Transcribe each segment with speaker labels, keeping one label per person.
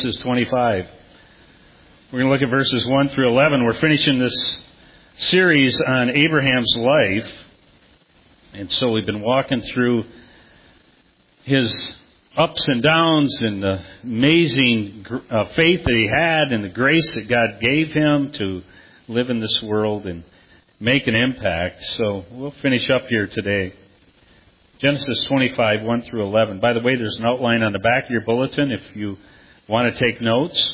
Speaker 1: Genesis 25. We're going to look at verses 1 through 11. We're finishing this series on Abraham's life. And so we've been walking through his ups and downs and the amazing faith that he had and the grace that God gave him to live in this world and make an impact. So we'll finish up here today. Genesis 25, 1 through 11. By the way, there's an outline on the back of your bulletin if you want to take notes.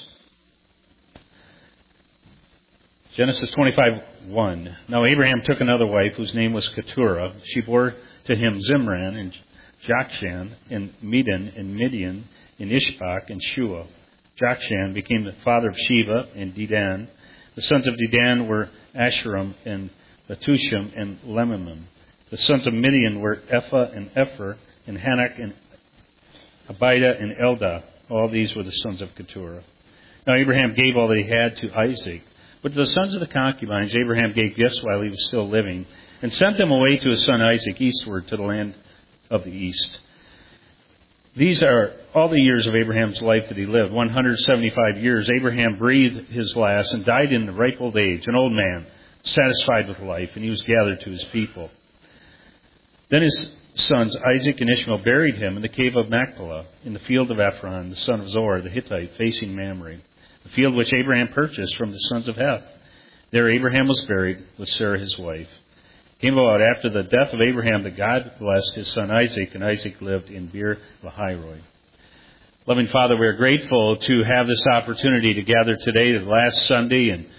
Speaker 1: Genesis 25, 1. Now Abraham took another wife whose name was Keturah. She bore to him Zimran and Jokshan and Medan and Midian and Ishbak and Shua. Jokshan became the father of Sheba and Dedan. The sons of Dedan were Asherim and Letushim and Lemimim. The sons of Midian were Ephah and Epher and Hanak and Abida and Eldah. All these were the sons of Keturah. Now Abraham gave all that he had to Isaac. But to the sons of the concubines, Abraham gave gifts while he was still living, and sent them away to his son Isaac eastward to the land of the east. These are all the years of Abraham's life that he lived, 175 years. Abraham breathed his last and died in the ripe old age, an old man, satisfied with life, and he was gathered to his people. Then his sons Isaac and Ishmael buried him in the cave of Machpelah, in the field of Ephron, the son of Zohar, the Hittite, facing Mamre, the field which Abraham purchased from the sons of Heth. There Abraham was buried with Sarah his wife. It came about after the death of Abraham that God blessed his son Isaac, and Isaac lived in Beer Lahairoi. Loving Father, we are grateful to have this opportunity to gather today, the last Sunday in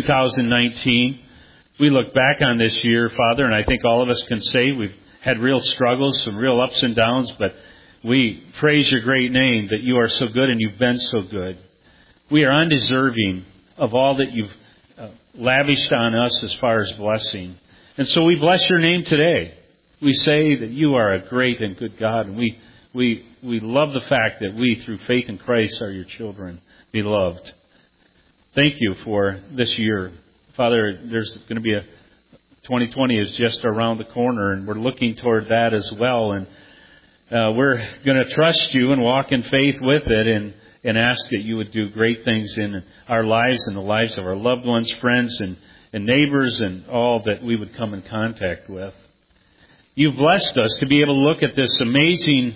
Speaker 1: 2019. We look back on this year, Father, and I think all of us can say we've had real struggles, some real ups and downs, but we praise your great name that you are so good and you've been so good. We are undeserving of all that you've lavished on us as far as blessing. And so we bless your name today. We say that you are a great and good God, and we love the fact that we, through faith in Christ, are your children, beloved. Thank you for this year. Father, there's going to be 2020 is just around the corner, and we're looking toward that as well. And we're going to trust you and walk in faith with it and ask that you would do great things in our lives and the lives of our loved ones, friends, and neighbors, and all that we would come in contact with. You've blessed us to be able to look at this amazing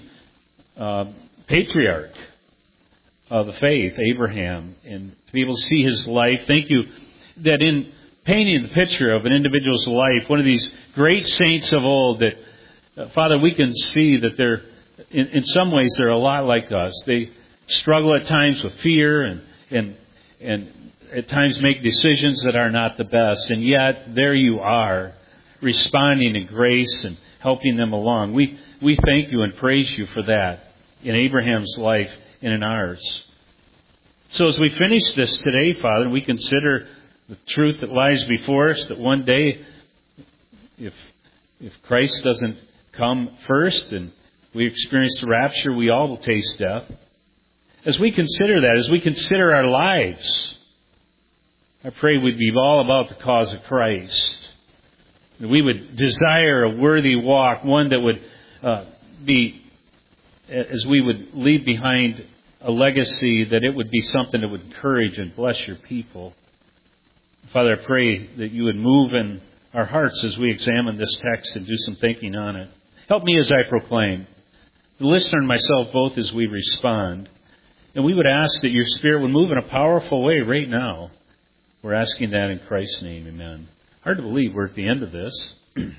Speaker 1: patriarch of the faith, Abraham, and to be able to see his life. Thank you that in painting the picture of an individual's life, one of these great saints of old, that, Father, we can see that they're, in some ways, they're a lot like us. They struggle at times with fear and at times make decisions that are not the best. And yet, there you are, responding in grace and helping them along. We thank you and praise you for that in Abraham's life and in ours. So as we finish this today, Father, we consider the truth that lies before us, that one day, if Christ doesn't come first and we experience the rapture, we all will taste death. As we consider that, as we consider our lives, I pray we'd be all about the cause of Christ. That we would desire a worthy walk, one that would be, as we would leave behind a legacy, that it would be something that would encourage and bless your people. Father, I pray that you would move in our hearts as we examine this text and do some thinking on it. Help me as I proclaim, the listener and myself both as we respond. And we would ask that your Spirit would move in a powerful way right now. We're asking that in Christ's name, amen. Hard to believe we're at the end of this.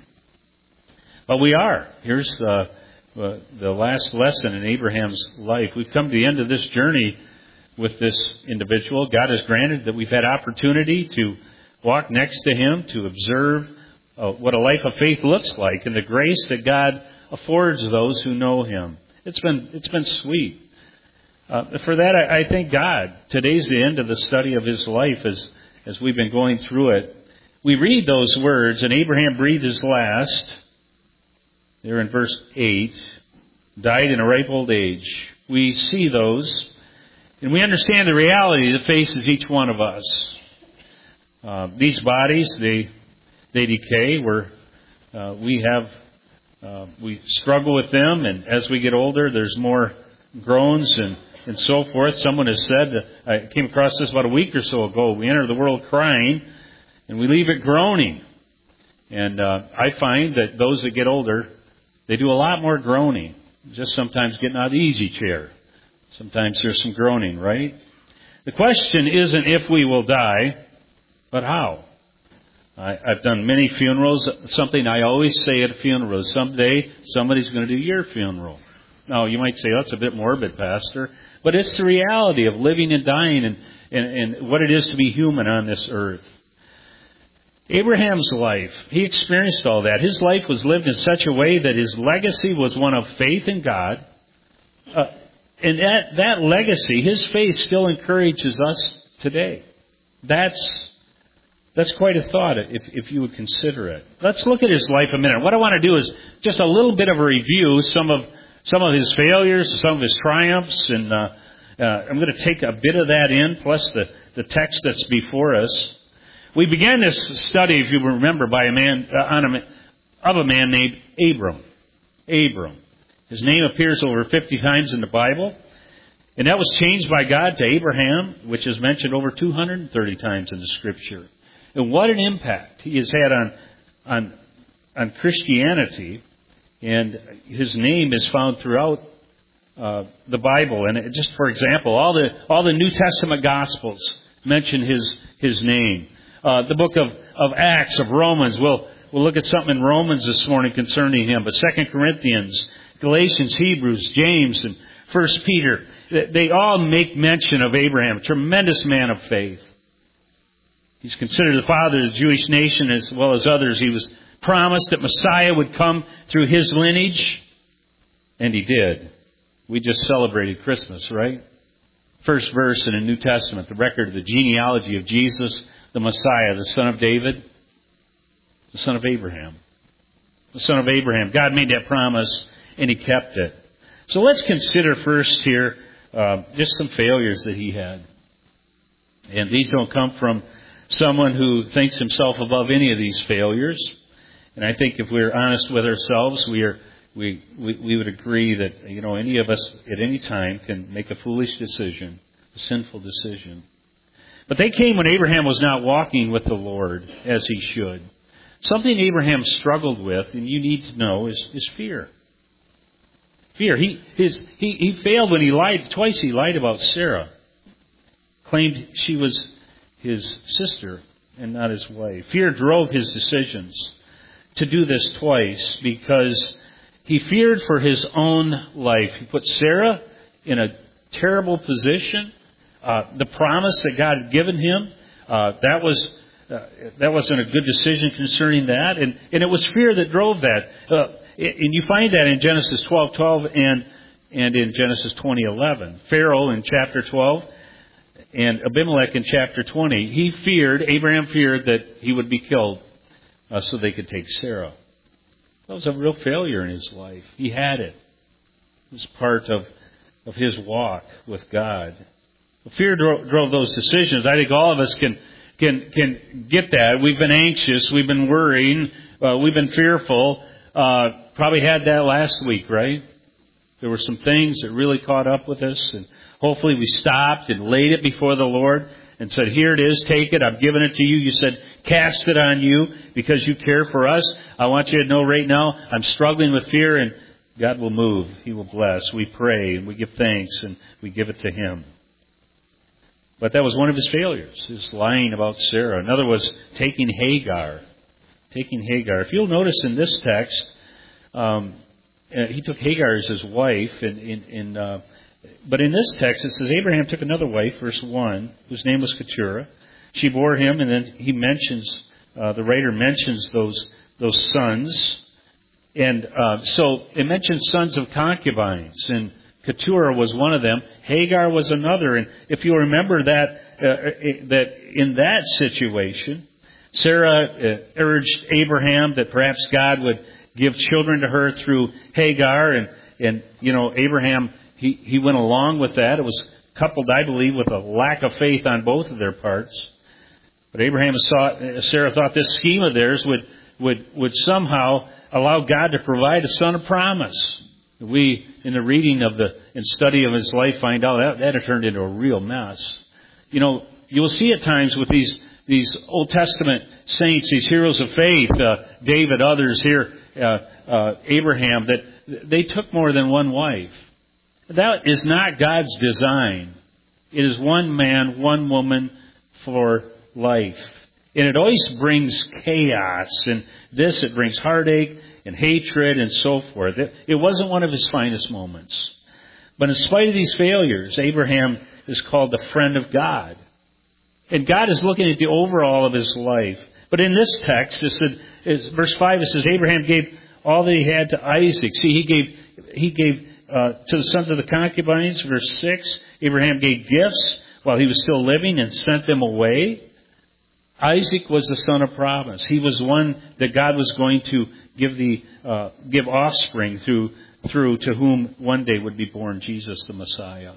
Speaker 1: But we are. Here's the last lesson in Abraham's life. We've come to the end of this journey with this individual. God has granted that we've had opportunity to walk next to him, to observe what a life of faith looks like, and the grace that God affords those who know him. It's been sweet. For that, I thank God. Today's the end of the study of his life as we've been going through it. We read those words, and Abraham breathed his last. There in verse 8, died in a ripe old age. We see those, and we understand the reality that faces each one of us. These bodies, they decay. We struggle with them, and as we get older, there's more groans and and so forth. Someone has said, I came across this about a week or so ago, we enter the world crying and we leave it groaning. And I find that those that get older, they do a lot more groaning. Just sometimes getting out of the easy chair. Sometimes there's some groaning, right? The question isn't if we will die, but how. I've done many funerals. Something I always say at a funeral is someday somebody's going to do your funeral. Now, you might say, that's a bit morbid, Pastor. But it's the reality of living and dying and what it is to be human on this earth. Abraham's life, he experienced all that. His life was lived in such a way that his legacy was one of faith in God. And that legacy, his faith, still encourages us today. That's quite a thought if you would consider it. Let's look at his life a minute. What I want to do is just a little bit of a review, some of his failures, some of his triumphs, and I'm going to take a bit of that in, plus the text that's before us. We began this study, if you remember, by a man named Abram. Abram. His name appears over 50 times in the Bible, and that was changed by God to Abraham, which is mentioned over 230 times in the Scripture. And what an impact he has had on Christianity, and his name is found throughout the Bible. And just for example, all the New Testament Gospels mention his name. The book of Acts, of Romans, we'll look at something in Romans this morning concerning him. But 2 Corinthians, Galatians, Hebrews, James, and 1 Peter, they all make mention of Abraham, a tremendous man of faith. He's considered the father of the Jewish nation as well as others. He was promised that Messiah would come through his lineage, and he did. We just celebrated Christmas, right? First verse in the New Testament, the record of the genealogy of Jesus, the Messiah, the son of David, the son of Abraham. The son of Abraham. God made that promise, and he kept it. So let's consider first here just some failures that he had. And these don't come from someone who thinks himself above any of these failures. And I think if we're honest with ourselves, we would agree that, any of us at any time can make a foolish decision, a sinful decision. But they came when Abraham was not walking with the Lord as he should. Something Abraham struggled with, and you need to know, is fear. Fear. He failed when he lied. Twice he lied about Sarah. Claimed she was his sister and not his wife. Fear drove his decisions to do this twice because he feared for his own life. He put Sarah in a terrible position. The promise that God had given him, that wasn't a good decision concerning that, and it was fear that drove that. And you find that in Genesis 12:12 and in Genesis 20:11. Pharaoh in chapter 12 and Abimelech in chapter 20. Abraham feared that he would be killed so they could take Sarah. That was a real failure in his life. He had it. It was part of his walk with God. Fear drove those decisions. I think all of us can get that. We've been anxious. We've been worrying. We've been fearful. Probably had that last week, right? There were some things that really caught up with us, and hopefully we stopped and laid it before the Lord and said, here it is, take it. I've given it to you. You said, cast it on you because you care for us. I want you to know right now, I'm struggling with fear, and God will move. He will bless. We pray, and we give thanks, and we give it to Him. But that was one of his failures, his lying about Sarah. Another was taking Hagar. If you'll notice in this text, he took Hagar as his wife. But in this text, it says Abraham took another wife, verse 1, whose name was Keturah. She bore him, and then the writer mentions those sons. And so it mentions sons of concubines, and Keturah was one of them. Hagar was another. And if you remember that in that situation, Sarah urged Abraham that perhaps God would give children to her through Hagar. And Abraham, he went along with that. It was coupled, I believe, with a lack of faith on both of their parts. But Sarah thought this scheme of theirs would somehow allow God to provide a son of promise. We, in the reading of and study of his life, find out that had turned into a real mess. You know, you'll see at times with these Old Testament saints, these heroes of faith, David, others here, Abraham, that they took more than one wife. That is not God's design. It is one man, one woman for life. And it always brings chaos, and it brings heartache and hatred and so forth. It wasn't one of his finest moments. But in spite of these failures, Abraham is called the friend of God. And God is looking at the overall of his life. But in this text, verse 5, it says, Abraham gave all that he had to Isaac. See, he gave to the sons of the concubines. Verse 6, Abraham gave gifts while he was still living and sent them away. Isaac was the son of promise. He was one that God was going to give offspring through to whom one day would be born Jesus the Messiah.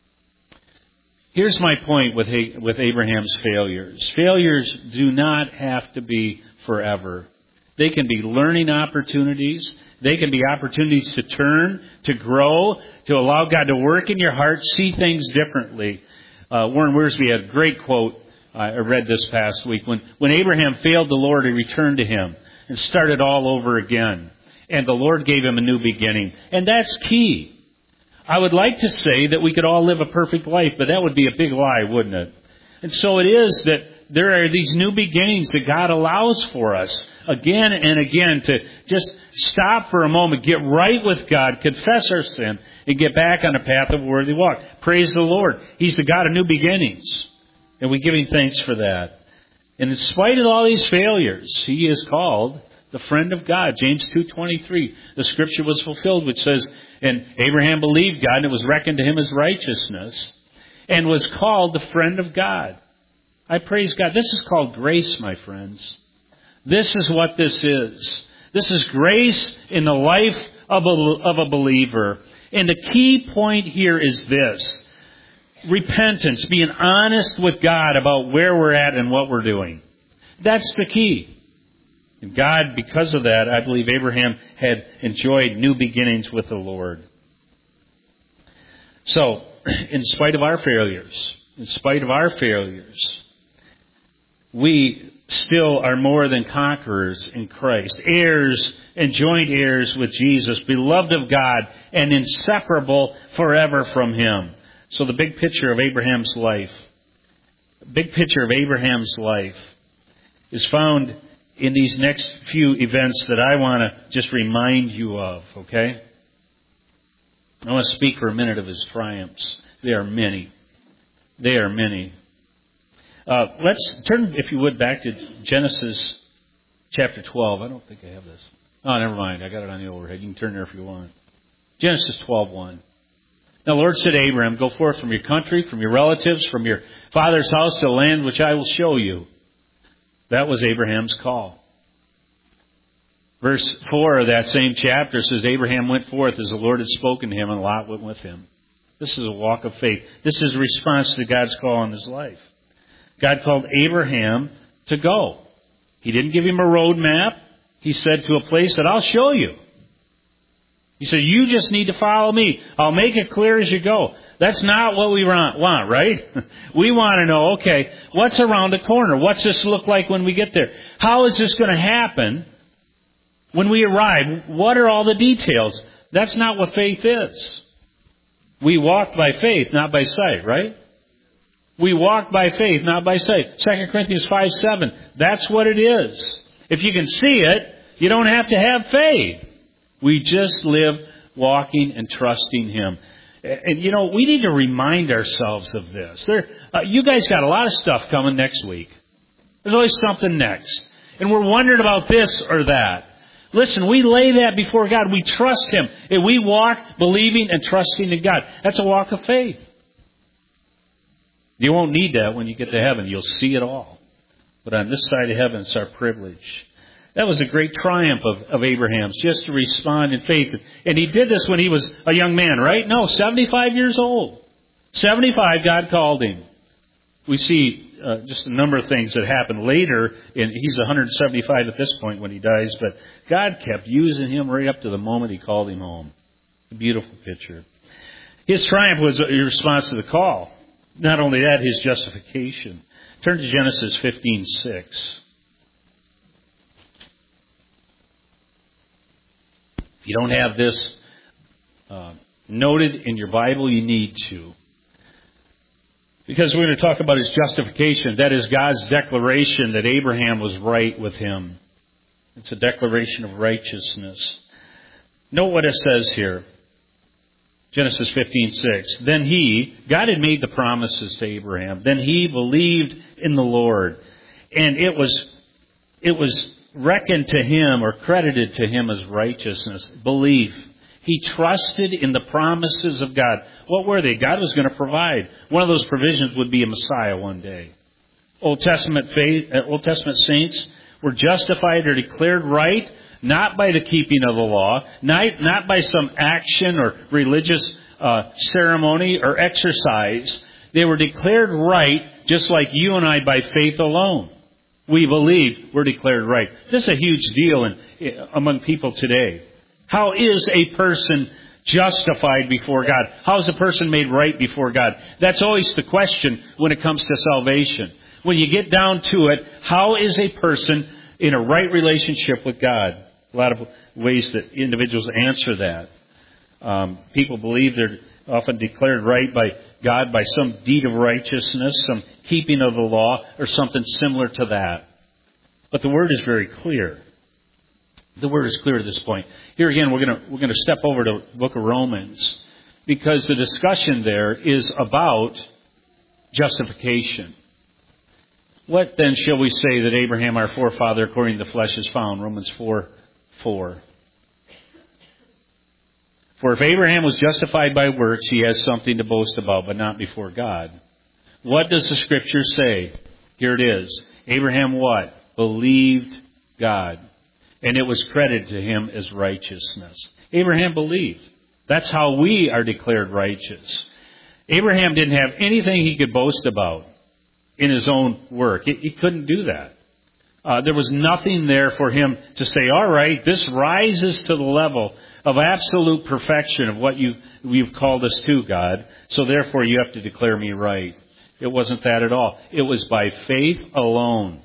Speaker 1: Here's my point with Abraham's failures. Failures do not have to be forever. They can be learning opportunities. They can be opportunities to turn, to grow, to allow God to work in your heart, see things differently. Warren Wiersbe had a great quote I read this past week. When Abraham failed the Lord, he returned to him and started all over again. And the Lord gave him a new beginning. And that's key. I would like to say that we could all live a perfect life, but that would be a big lie, wouldn't it? And so it is that there are these new beginnings that God allows for us again and again to just stop for a moment, get right with God, confess our sin, and get back on a path of worthy walk. Praise the Lord. He's the God of new beginnings. And we give Him thanks for that. And in spite of all these failures, He is called the friend of God. James 2:23, the scripture was fulfilled, which says, and Abraham believed God, and it was reckoned to him as righteousness, and was called the friend of God. I praise God. This is called grace, my friends. This is what this is. This is grace in the life of a believer. And the key point here is this. Repentance, being honest with God about where we're at and what we're doing. That's the key. And God, because of that, I believe Abraham had enjoyed new beginnings with the Lord. So, in spite of our failures, we still are more than conquerors in Christ, heirs and joint heirs with Jesus, beloved of God, and inseparable forever from Him. So the big picture of Abraham's life is found in these next few events that I want to just remind you of, okay? I want to speak for a minute of his triumphs. They are many. Let's turn, if you would, back to Genesis chapter 12. I don't think I have this. Oh, never mind. I got it on the overhead. You can turn there if you want. Genesis 12:1. Now the Lord said to Abraham, go forth from your country, from your relatives, from your father's house to the land which I will show you. That was Abraham's call. Verse 4 of that same chapter says, Abraham went forth as the Lord had spoken to him, and Lot went with him. This is a walk of faith. This is a response to God's call in his life. God called Abraham to go. He didn't give him a road map. He said to a place that I'll show you. He said, you just need to follow me. I'll make it clear as you go. That's not what we want, right? We want to know, okay, what's around the corner? What's this look like when we get there? How is this going to happen when we arrive? What are all the details? That's not what faith is. We walk by faith, not by sight, right? We walk by faith, not by sight. 2 Corinthians 5:7. That's what it is. If you can see it, you don't have to have faith. We just live walking and trusting Him. And, you know, we need to remind ourselves of this. You guys got a lot of stuff coming next week. There's always something next. And we're wondering about this or that. Listen, we lay that before God. We trust Him. And we walk believing and trusting in God. That's a walk of faith. You won't need that when you get to heaven. You'll see it all. But on this side of heaven, it's our privilege. That was a great triumph of Abraham's, just to respond in faith. And he did this when he was a young man, right? No, 75 years old. 75, God called him. We see just a number of things that happened later. And he's 175 at this point when he dies. But God kept using him right up to the moment He called him home. A beautiful picture. His triumph was a response to the call. Not only that, his justification. Turn to Genesis 15:6. If you don't have this noted in your Bible, you need to. Because we're going to talk about his justification. That is God's declaration that Abraham was right with him. It's a declaration of righteousness. Note what it says here. Genesis 15:6. Then God had made the promises to Abraham. Then he believed in the Lord. And it was reckoned to him or credited to him as righteousness. Belief. He trusted in the promises of God. What were they? God was going to provide. One of those provisions would be a Messiah one day. Old Testament saints were justified or declared right, not by the keeping of the law, not by some action or religious ceremony or exercise. They were declared right, just like you and I, by faith alone. We believe we're declared right. This is a huge deal among people today. How is a person justified before God? How is a person made right before God? That's always the question when it comes to salvation. When you get down to it, how is a person in a right relationship with God? A lot of ways that individuals answer that. People believe they're often declared right by God by some deed of righteousness, some keeping of the law, or something similar to that. But the Word is very clear. The Word is clear at this point. Here again, we're going to step over to the book of Romans, because the discussion there is about justification. What then shall we say that Abraham, our forefather, according to the flesh, is found? Romans 4:4. For if Abraham was justified by works, he has something to boast about, but not before God. What does the Scripture say? Here it is. Abraham what? Believed God. And it was credited to him as righteousness. Abraham believed. That's how we are declared righteous. Abraham didn't have anything he could boast about in his own work. He couldn't do that. There was nothing there for him to say, all right, this rises to the level of absolute perfection of what you've called us to, God, so therefore you have to declare me right. It wasn't that at all. It was by faith alone.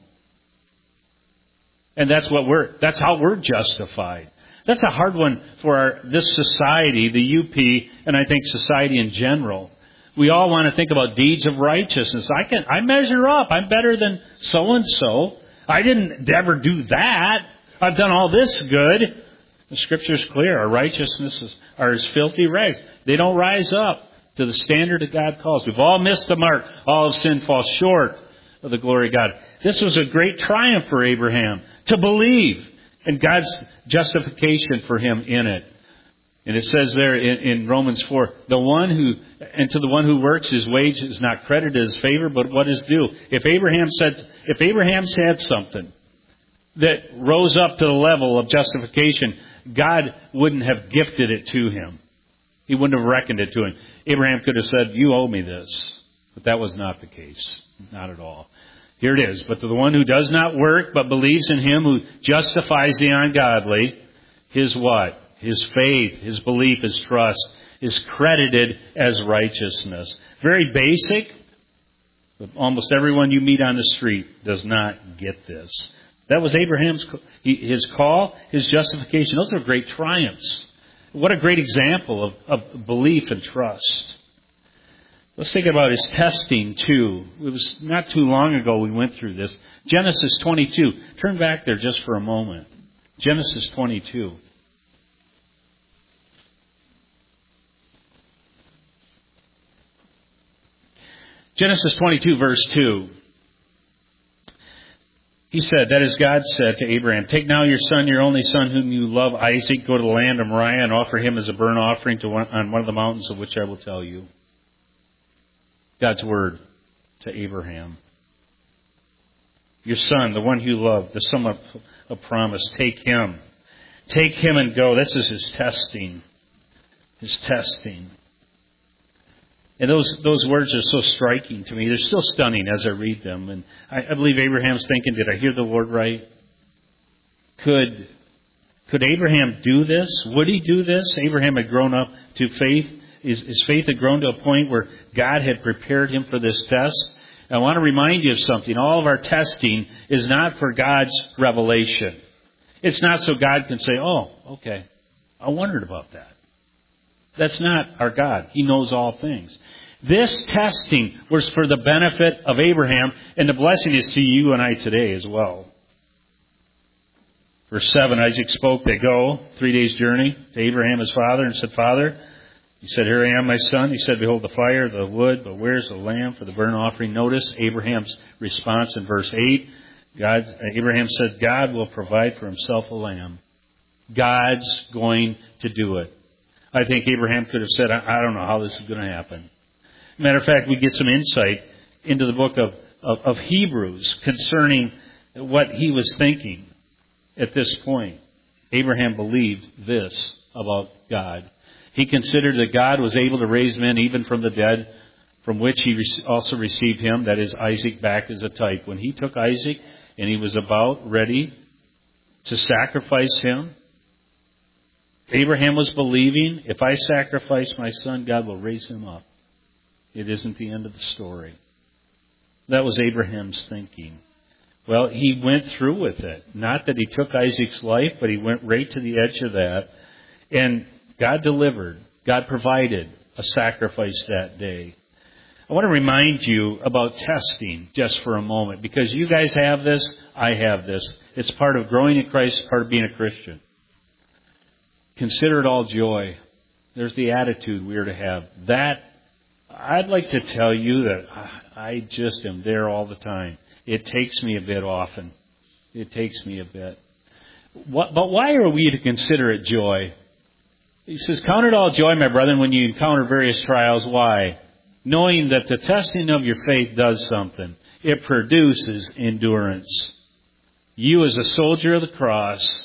Speaker 1: And that's how we're justified. That's a hard one for this society, the UP, and I think society in general. We all want to think about deeds of righteousness. I measure up. I'm better than so-and-so. I didn't ever do that. I've done all this good. The Scripture's clear. Our righteousnesses are as filthy rags. They don't rise up to the standard that God calls. We've all missed the mark. All of sin falls short of the glory of God. This was a great triumph for Abraham, to believe, and God's justification for him in it. And it says there in Romans 4, to the one who works, his wage is not credited as favor, but what is due. If Abraham said something that rose up to the level of justification, God wouldn't have gifted it to him. He wouldn't have reckoned it to him. Abraham could have said, you owe me this. But that was not the case. Not at all. Here it is. But to the one who does not work, but believes in him who justifies the ungodly, his what? His faith, his belief, his trust is credited as righteousness. Very basic, but almost everyone you meet on the street does not get this. That was Abraham's, his call, his justification. Those are great triumphs. What a great example of belief and trust. Let's think about his testing too. It was not too long ago we went through this. Genesis 22. Turn back there just for a moment. Genesis 22. Genesis 22 verse 2. He said, that is, God said to Abraham, take now your son, your only son, whom you love, Isaac, go to the land of Moriah and offer him as a burnt offering on one of the mountains of which I will tell you. God's word to Abraham. Your son, the one you love, the son of promise, take him. Take him and go. This is his testing. His testing. And those words are so striking to me. They're still stunning as I read them. And I believe Abraham's thinking, did I hear the Lord right? Could Could Abraham do this? Would he do this? Abraham had grown up to faith. His faith had grown to a point where God had prepared him for this test. I want to remind you of something. All of our testing is not for God's revelation. It's not so God can say, oh, okay, I wondered about that. That's not our God. He knows all things. This testing was for the benefit of Abraham, and the blessing is to you and I today as well. Verse 7, Isaac spoke, they go, 3 days' journey, to Abraham his father, and said, Father, he said, here I am, my son. He said, behold the fire, the wood, but where's the lamb for the burnt offering? Notice Abraham's response in verse 8. Abraham said, God will provide for himself a lamb. God's going to do it. I think Abraham could have said, I don't know how this is going to happen. Matter of fact, we get some insight into the book of Hebrews concerning what he was thinking at this point. Abraham believed this about God. He considered that God was able to raise men even from the dead, from which he also received him, that is Isaac, back as a type. When he took Isaac and he was about ready to sacrifice him, Abraham was believing, if I sacrifice my son, God will raise him up. It isn't the end of the story. That was Abraham's thinking. Well, he went through with it. Not that he took Isaac's life, but he went right to the edge of that. And God delivered. God provided a sacrifice that day. I want to remind you about testing just for a moment, because you guys have this, I have this. It's part of growing in Christ, part of being a Christian. Consider it all joy. There's the attitude we are to have. That, I'd like to tell you that I just am there all the time. It takes me a bit often. It takes me a bit. But why are we to consider it joy? He says, count it all joy, my brethren, when you encounter various trials. Why? Knowing that the testing of your faith does something. It produces endurance. You as a soldier of the cross,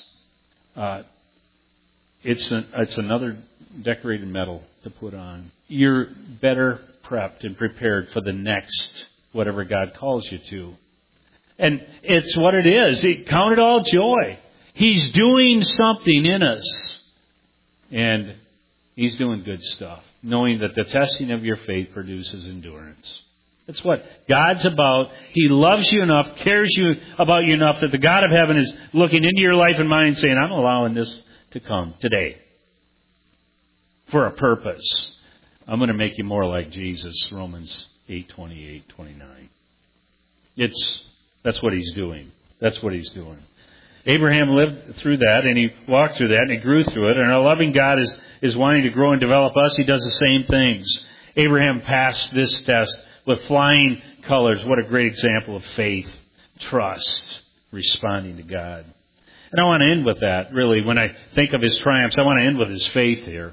Speaker 1: it's another decorated medal to put on. You're better prepped and prepared for the next, whatever God calls you to. And it's what it is. Count it all joy. He's doing something in us. And He's doing good stuff. Knowing that the testing of your faith produces endurance. That's what God's about. He loves you enough, cares about you enough that the God of heaven is looking into your life and mind saying, I'm allowing this to come today. For a purpose. I'm going to make you more like Jesus. Romans 8:28, 29. That's what He's doing. That's what He's doing. Abraham lived through that, and he walked through that, and he grew through it. And our loving God is wanting to grow and develop us. He does the same things. Abraham passed this test with flying colors. What a great example of faith, trust, responding to God. And I want to end with that, really. When I think of his triumphs, I want to end with his faith here.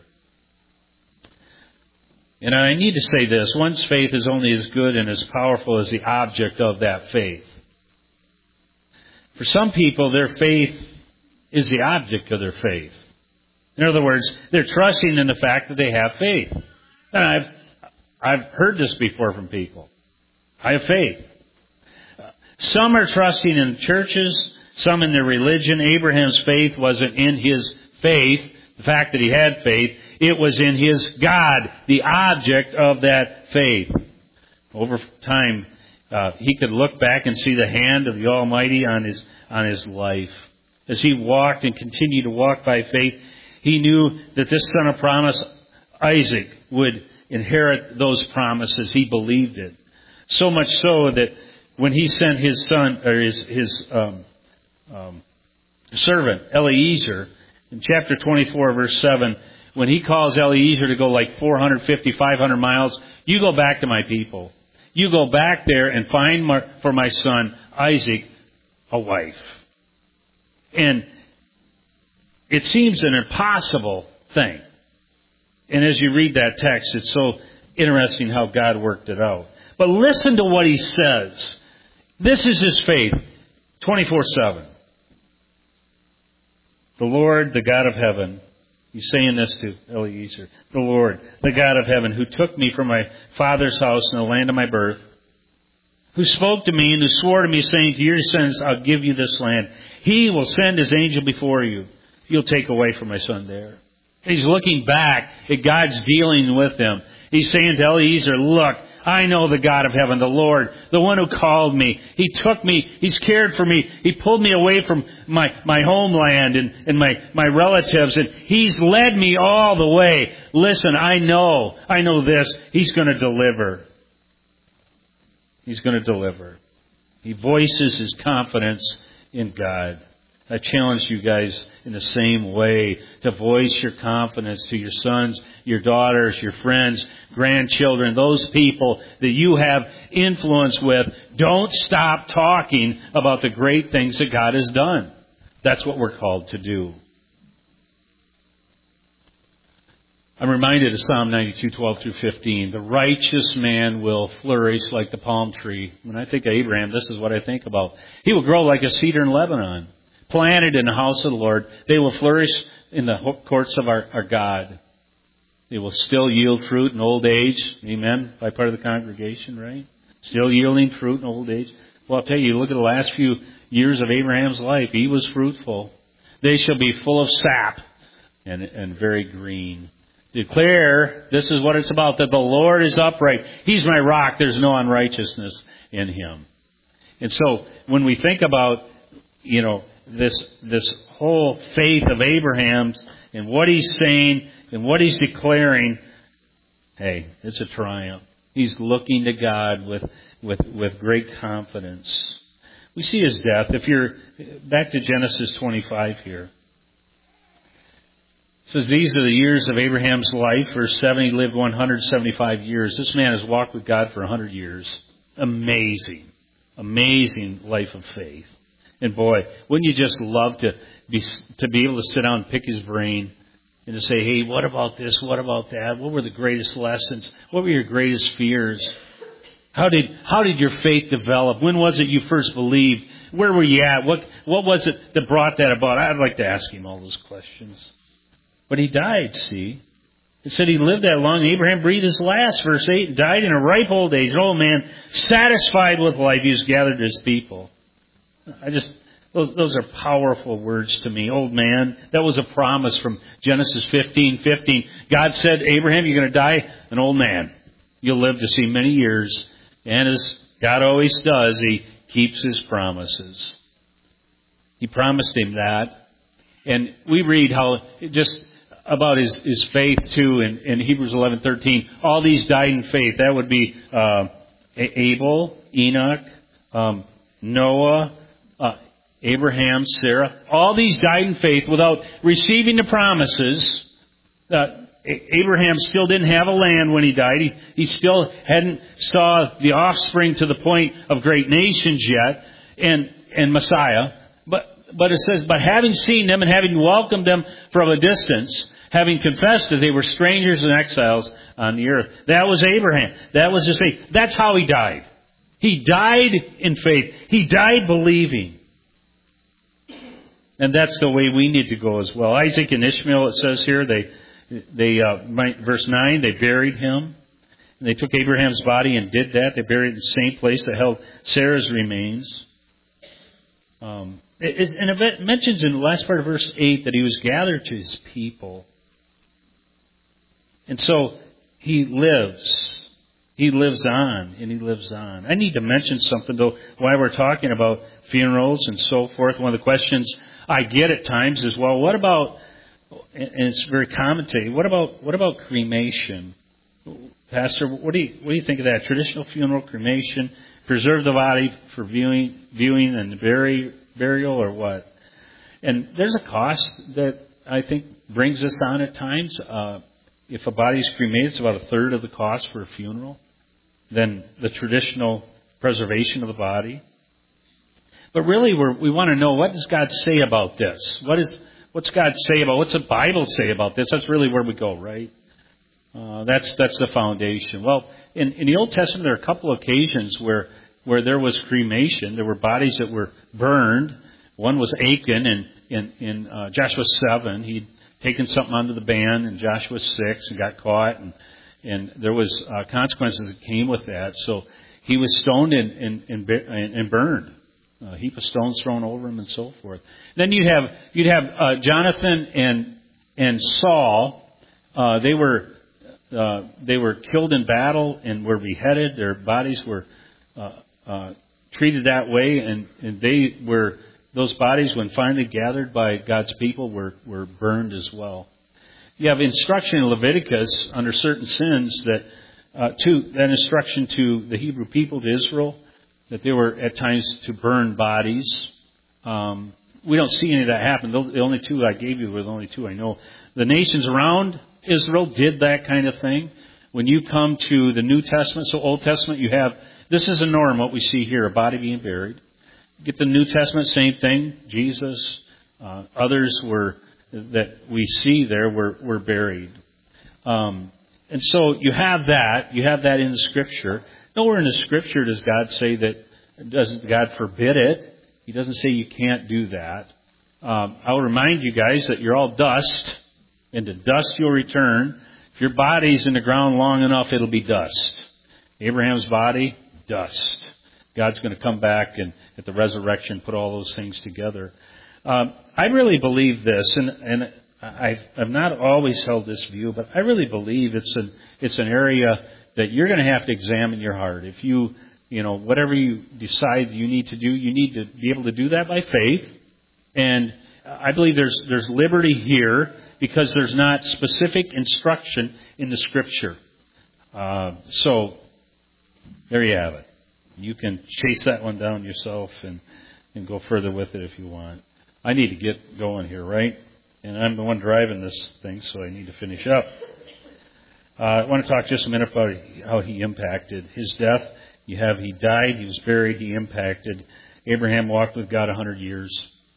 Speaker 1: And I need to say this. One's faith is only as good and as powerful as the object of that faith. For some people, their faith is the object of their faith. In other words, they're trusting in the fact that they have faith. And I've heard this before from people. I have faith. Some are trusting in churches, some in their religion. Abraham's faith wasn't in his faith, the fact that he had faith. It was in his God, the object of that faith. Over time, he could look back and see the hand of the Almighty on his life. As he walked and continued to walk by faith, he knew that this son of promise, Isaac, would inherit those promises. He believed it. So much so that when he sent his son, or his servant, Eliezer, in chapter 24, verse 7, when he calls Eliezer to go like 450, 500 miles, you go back to my people. You go back there and find for my son, Isaac, a wife. And it seems an impossible thing. And as you read that text, it's so interesting how God worked it out. But listen to what he says. This is his faith, 24/7. The Lord, the God of heaven, he's saying this to Eliezer, the Lord, the God of heaven, who took me from my father's house in the land of my birth, who spoke to me and who swore to me, saying, to your descendants, I'll give you this land. He will send his angel before you, you'll take away from my son there. He's looking back at God's dealing with him. He's saying to Eliezer, look, I know the God of heaven, the Lord, the one who called me. He took me. He's cared for me. He pulled me away from my homeland and my relatives. And He's led me all the way. Listen, I know this. He's going to deliver. He's going to deliver. He voices his confidence in God. I challenge you guys in the same way to voice your confidence to your sons, your daughters, your friends, grandchildren, those people that you have influence with. Don't stop talking about the great things that God has done. That's what we're called to do. I'm reminded of Psalm 92:12 through 15. The righteous man will flourish like the palm tree. When I think of Abraham, this is what I think about. He will grow like a cedar in Lebanon. Planted in the house of the Lord, they will flourish in the courts of our God. They will still yield fruit in old age. Amen. By part of the congregation, right? Still yielding fruit in old age. Well, I'll tell you, look at the last few years of Abraham's life. He was fruitful. They shall be full of sap and very green. Declare, this is what it's about, that the Lord is upright. He's my rock. There's no unrighteousness in Him. And so, when we think about, this whole faith of Abraham's and what he's saying and what he's declaring, hey, it's a triumph. He's looking to God with great confidence. We see his death. If you're back to Genesis 25 here. It says, these are the years of Abraham's life. Verse 7, he lived 175 years. This man has walked with God for 100 years. Amazing. Amazing life of faith. And boy, wouldn't you just love to be able to sit down and pick his brain and to say, hey, what about this? What about that? What were the greatest lessons? What were your greatest fears? How did your faith develop? When was it you first believed? Where were you at? What was it that brought that about? I'd like to ask him all those questions. But he died, see. It said he lived that long. Abraham breathed his last, verse 8, and died in a ripe old age. An old man, satisfied with life, he was gathered to his people. Those are powerful words to me. Old man, that was a promise from Genesis 15:15. God said, Abraham, you're going to die an old man. You'll live to see many years. And as God always does, He keeps His promises. He promised him that. And we read how, just about his faith too in Hebrews 11:13. All these died in faith. That would be Abel, Enoch, Noah, Abraham, Sarah, all these died in faith without receiving the promises. Abraham still didn't have a land when he died. He still hadn't saw the offspring to the point of great nations yet, and Messiah. But it says, but having seen them and having welcomed them from a distance, having confessed that they were strangers and exiles on the earth. That was Abraham. That was his faith. That's how he died. He died in faith. He died believing. And that's the way we need to go as well. Isaac and Ishmael, it says here, verse 9, they buried him. And they took Abraham's body and did that. They buried it in the same place that held Sarah's remains. And it mentions in the last part of verse 8 that he was gathered to his people. And so he lives. He lives on, and he lives on. I need to mention something, though, while we're talking about funerals and so forth. One of the questions I get at times is, well, what about, and it's very common today, what about cremation? Pastor, what do you think of that? Traditional funeral, cremation, preserve the body for viewing and burial, or what? And there's a cost that I think brings us on at times. If a body is cremated, it's about a third of the cost for a funeral than the traditional preservation of the body. But really, we want to know, what does God say about this? What's God say about? What's the Bible say about this? That's really where we go, right? That's the foundation. Well, in the Old Testament, there are a couple of occasions where there was cremation. There were bodies that were burned. One was Achan in Joshua 7. He'd taken something onto the band in Joshua 6 and got caught, and there was consequences that came with that. So he was stoned and burned. a heap of stones thrown over him and so forth. Then you'd have Jonathan and Saul. They were killed in battle and were beheaded. Their bodies were treated that way, and those bodies, when finally gathered by God's people, were burned as well. You have instruction in Leviticus under certain sins that instruction to the Hebrew people, to Israel, that they were at times to burn bodies. We don't see any of that happen. The only two I gave you were the only two I know. The nations around Israel did that kind of thing. When you come to the New Testament, so Old Testament, this is a norm, what we see here, a body being buried. Get the New Testament, same thing. Jesus, others that we see there were buried. And so you have that in the Scripture. Nowhere in the Scripture does God say doesn't God forbid it. He doesn't say you can't do that. I'll remind you guys that you're all dust, and to dust you'll return. If your body's in the ground long enough, it'll be dust. Abraham's body, dust. God's going to come back and at the resurrection put all those things together. I really believe this, and I've not always held this view, but I really believe it's an area that you're going to have to examine your heart. If you whatever you decide you need to do, you need to be able to do that by faith. And I believe there's liberty here because there's not specific instruction in the Scripture. So there you have it. You can chase that one down yourself and go further with it if you want. I need to get going here, right? And I'm the one driving this thing, so I need to finish up. I want to talk just a minute about how he impacted his death. He died, he was buried, he impacted. Abraham walked with God 100 years.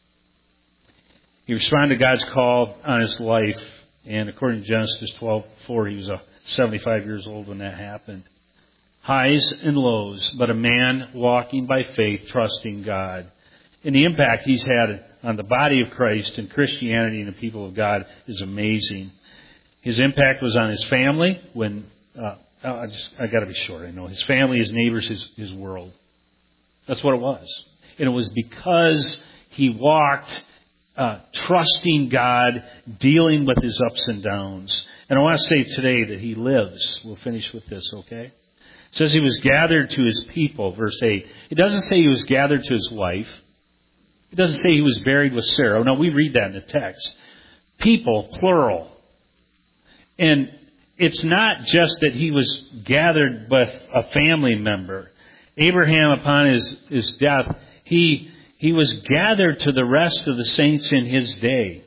Speaker 1: He responded to God's call on his life, and according to Genesis 12:4, he was 75 years old when that happened. Highs and lows, but a man walking by faith, trusting God. And the impact he's had on the body of Christ and Christianity and the people of God is amazing. His impact was on his family when, I got to be short, I know. His family, his neighbors, his world. That's what it was. And it was because he walked trusting God, dealing with his ups and downs. And I want to say today that he lives. We'll finish with this, okay? It says he was gathered to his people, verse 8. It doesn't say he was gathered to his wife. It doesn't say he was buried with Sarah. No, we read that in the text. People, plural. And it's not just that he was gathered with a family member. Abraham, upon his death, he was gathered to the rest of the saints in his day.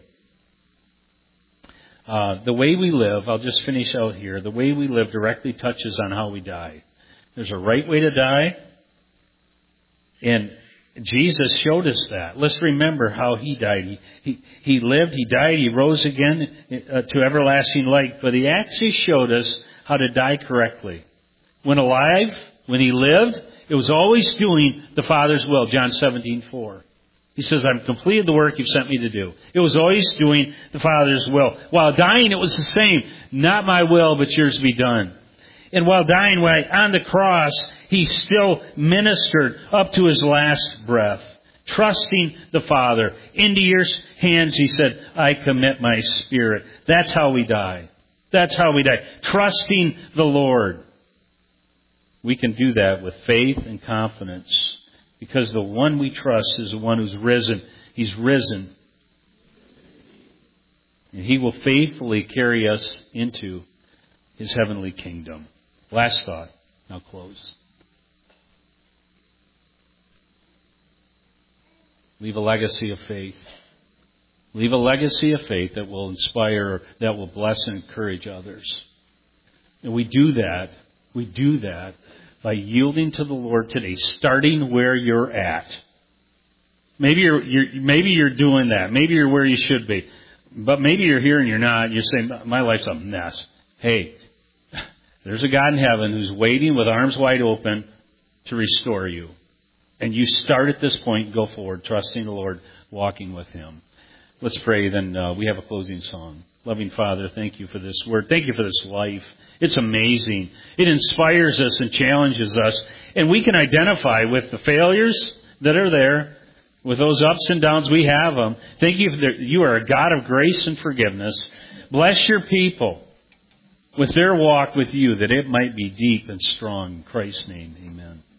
Speaker 1: The way we live, I'll just finish out here, the way we live directly touches on how we die. There's a right way to die, and Jesus showed us that. Let's remember how he died. He lived, he died, he rose again to everlasting life, but he actually showed us how to die correctly. When alive, when he lived, it was always doing the Father's will, John 17:4. He says, I've completed the work you've sent me to do. It was always doing the Father's will. While dying, it was the same. Not my will, but yours be done. And while dying on the cross, he still ministered up to his last breath, trusting the Father. Into your hands, he said, I commit my spirit. That's how we die. That's how we die. Trusting the Lord. We can do that with faith and confidence because the one we trust is the one who's risen. He's risen. And he will faithfully carry us into his heavenly kingdom. Last thought. I'll close. Leave a legacy of faith. Leave a legacy of faith that will inspire, that will bless and encourage others. And we do that by yielding to the Lord today, starting where you're at. Maybe you're doing that. Maybe you're where you should be. But maybe you're here and you're not. And you're saying, my life's a mess. Hey, there's a God in heaven who's waiting with arms wide open to restore you. And you start at this point, go forward, trusting the Lord, walking with him. Let's pray, then we have a closing song. Loving Father, thank you for this word. Thank you for this life. It's amazing. It inspires us and challenges us. And we can identify with the failures that are there, with those ups and downs, we have them. Thank you that you are a God of grace and forgiveness. Bless your people with their walk with you, that it might be deep and strong. In Christ's name, amen.